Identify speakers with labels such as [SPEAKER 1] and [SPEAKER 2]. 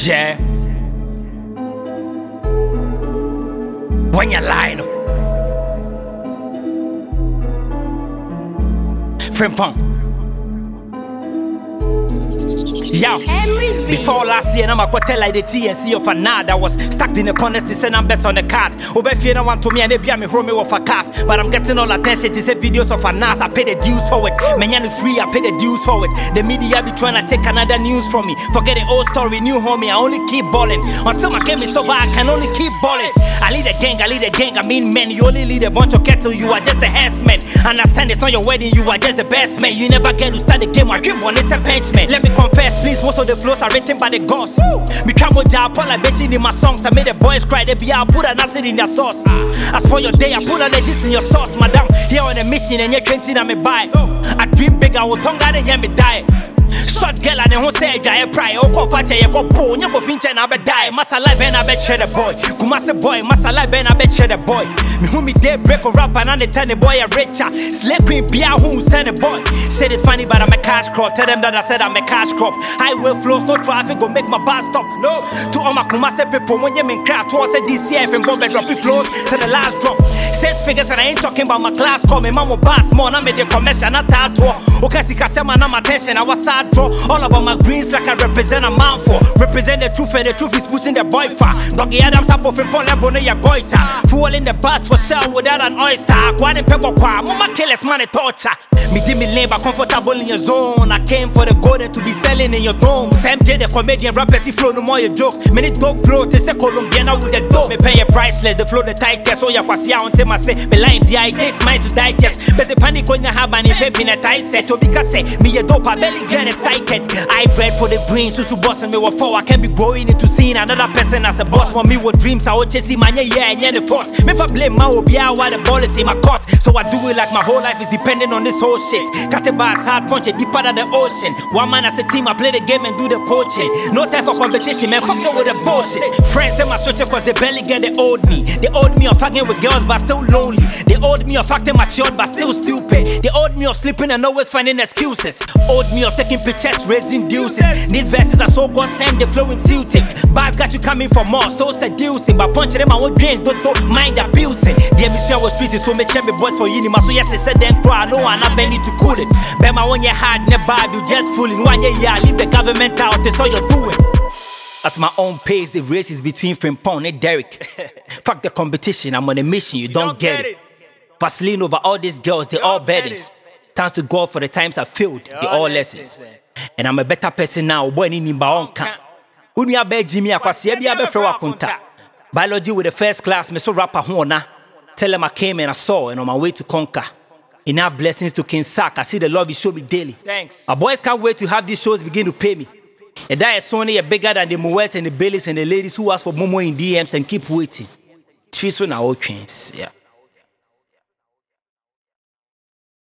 [SPEAKER 1] Yeah. When you're lying. Frimpong. Yo, before last year, I'm a quarter like the TNC of a nod. I was stuck in the corner to send I'm best on the card. Obefie no want to me and they be me home with a cast. But I'm getting all attention to say videos of a NAS. I pay the dues for it. Menyan free, I pay the dues for it. The media be trying to take another news from me. Forget the old story, new homie, I only keep balling. Until my game is over, I can only keep balling. I lead a gang, I mean men. You only lead a bunch of cattle, you are just a herdsman. Understand it's not your wedding, you are just the best man. You never get to start the game, I dream one, it's a bench man. Let me confess, please, most of the flows are written by the gods. Me come with job, all I mention in my songs. I made the boys cry, they be out, put an acid in their sauce. As for your day, I put all the this in your sauce, madam. Here on a mission and you're 20 and me buy. I dream big, I will tongue out and me die. Short girl and who say I pry. Oh, party, you go bone, you go finch and I be die. Massa life and I bet share the boy. Kumasa boy, massa life and I bet share the boy. Me who me day break a rap and I turn the boy a richer. Slay queen be a who send a boy. Said it's funny, but I'm a cash crop. Tell them that I said I'm a cash crop. Highway flows, no traffic, go make my bus stop. No, to all my Kumasa people, when you mean crap, to us at DCF and bomb and drop it flows to the last drop. 6 figures and I ain't talking about my class call. Me mama boss more, I made the commercial, not tattoo. Okay, see, cause I'm my attention, I was sad draw. All about my greens like I represent a man for. Represent the truth and the truth is pushing the boy far. Doggy Adams up of phone level no ya goita. Full in the bus for sure without an oyster. One in pepper qua, mama killers money torture. Me did me labor comfortable in your zone. I came for the golden to be selling in your dome. Sam J the comedian rappers he flow no more your jokes. Many dope flow to say Colombiana with the dope. Me pay a priceless, the flow the tightest. So ya kwasia until my say me line the ideas minds to digest. Bese panic on your have an event in a tight set. So because say me a dope I belly get excited. I bred for the green, so boss and me were for. I can be growing into seeing another person as a boss. For me with dreams, I would chase my yeah and the force. Me for blame my obia while the ball is in my court. So I do it like my whole life is dependent on this whole shit. Got a bass hard punch it deeper than the ocean. One man as a team, I play the game and do the coaching. No time for competition, man, fuck with the bullshit. Friends in my switcher cause they barely get they owed me. They owed me of fucking with girls but still lonely. They owed me of acting matured but still stupid. They owed me of sleeping and always finding excuses. Owed me of taking pictures, raising deuces. These verses are so concerned, they flowing tilting. Bars got you coming for more, so seducing. But punching them, I won't drink, don't mind abusing. The emission was treated, so make sure me boys for you. So yes, I said then cry, no one have any to cool it. Bema when you hard, never you just fooling. 1 year, yeah, leave the government out, that's all you're doing. At my own pace, the race is between Frimpong and Derek. Fuck the competition, I'm on a mission, you don't get it. Vaseline over all these girls, they all beddings. Thanks to God for the times I failed, they all lessons. And I'm a better person now, boy, in Nimbaonka. Uni abe Jimmy akwasi ebi abe frewa kunta. Biology with the first class, me so rapper huona. Tell them I came and I saw and on my way to conquer. Enough blessings to King Sack, I see the love you show me daily. Thanks. Our boys can't wait to have these shows begin to pay me. And that is Sony are bigger than the Moets and the Baileys and the ladies who ask for Momo in DMs and keep waiting. Three so now trains, yeah.